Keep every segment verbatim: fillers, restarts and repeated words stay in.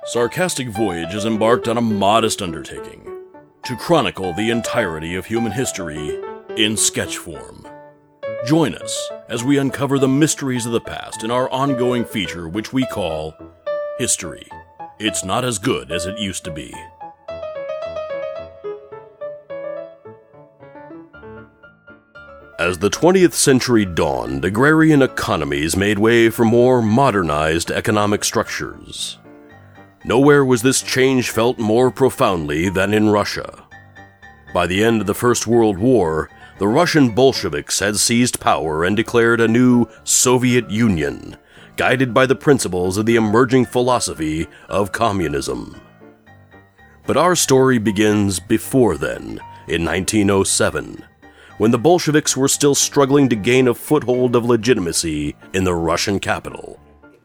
Sarcastic Voyage is embarked on a modest undertaking to chronicle the entirety of human history in sketch form. Join us as we uncover the mysteries of the past in our ongoing feature which we call History. It's not as good as it used to be. As the twentieth century dawned, agrarian economies made way for more modernized economic structures. Nowhere was this change felt more profoundly than in Russia. By the end of the First World War, the Russian Bolsheviks had seized power and declared a new Soviet Union, guided by the principles of the emerging philosophy of communism. But our story begins before then, in nineteen oh seven, when the Bolsheviks were still struggling to gain a foothold of legitimacy in the Russian capital.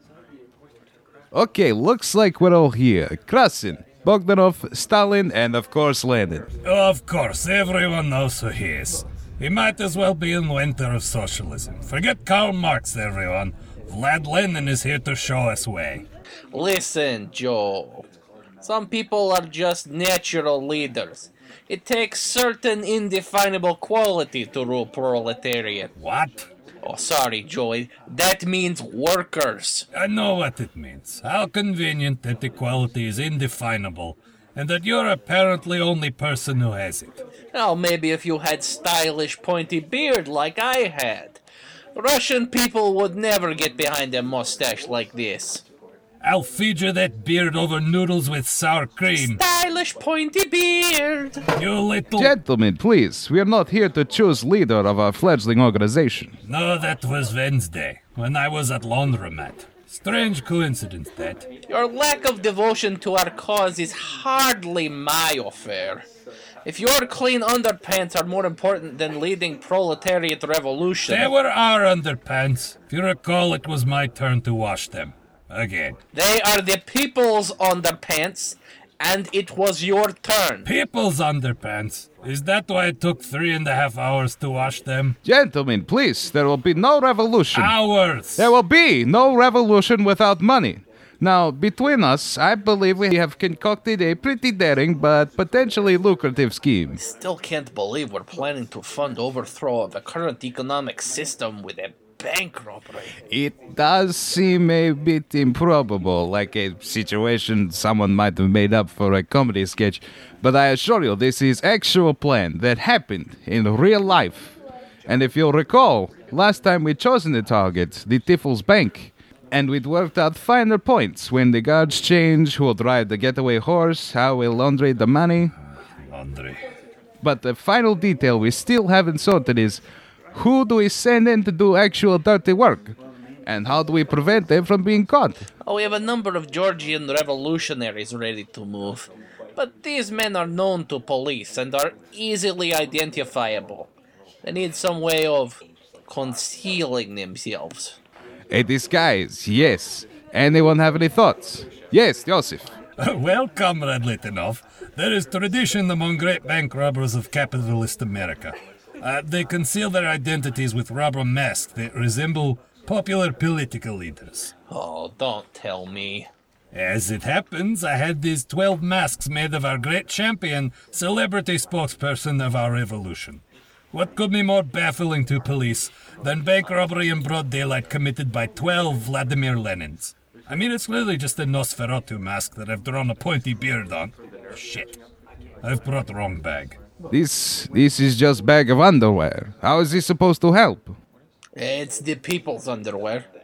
Okay, looks like we're all here. Krassin, Bogdanov, Stalin, and of course Lenin. Of course, everyone knows who he is. He might as well be inventor of socialism. Forget Karl Marx, everyone. Vlad Lenin is here to show us way. Listen, Joe. Some people are just natural leaders. It takes certain indefinable quality to rule proletariat. What? Oh, sorry, Joey. That means workers. I know what it means. How convenient that equality is indefinable, and that you're apparently only person who has it. Well, maybe if you had stylish pointy beard like I had. Russian people would never get behind a mustache like this. I'll feed you that beard over noodles with sour cream. Stylish pointy beard. You little... Gentlemen, please, we are not here to choose leader of our fledgling organization. No, that was Wednesday, when I was at laundromat. Strange coincidence, that. Your lack of devotion to our cause is hardly my affair. If your clean underpants are more important than leading proletariat revolution... They were our underpants. If you recall, it was my turn to wash them. Again. They are the people's underpants, and it was your turn. People's underpants? Is that why it took three and a half hours to wash them? Gentlemen, please, there will be no revolution. Hours! There will be no revolution without money. Now, between us, I believe we have concocted a pretty daring but potentially lucrative scheme. Still can't believe we're planning to fund overthrow of the current economic system with a bank robbery. It does seem a bit improbable, like a situation someone might have made up for a comedy sketch, but I assure you this is actual plan that happened in real life. And if you'll recall, last time we chosen the target, the Tiffles Bank, and we'd worked out finer points when the guards change, who will drive the getaway horse, how we'll laundry the money. Laundry. But the final detail we still haven't sorted is, who do we send in to do actual dirty work? And how do we prevent them from being caught? Oh, we have a number of Georgian revolutionaries ready to move. But these men are known to police and are easily identifiable. They need some way of concealing themselves. A disguise, yes. Anyone have any thoughts? Yes, Joseph. Well, Comrade Litanov, there is tradition among great bank robbers of capitalist America. Uh, they conceal their identities with rubber masks that resemble popular political leaders. Oh, don't tell me. As it happens, I had these twelve masks made of our great champion, celebrity spokesperson of our revolution. What could be more baffling to police than bank robbery in broad daylight committed by twelve Vladimir Lenins? I mean, it's literally just a Nosferatu mask that I've drawn a pointy beard on. Shit. I've brought the wrong bag. This this is just bag of underwear. How is this supposed to help? It's the people's underwear.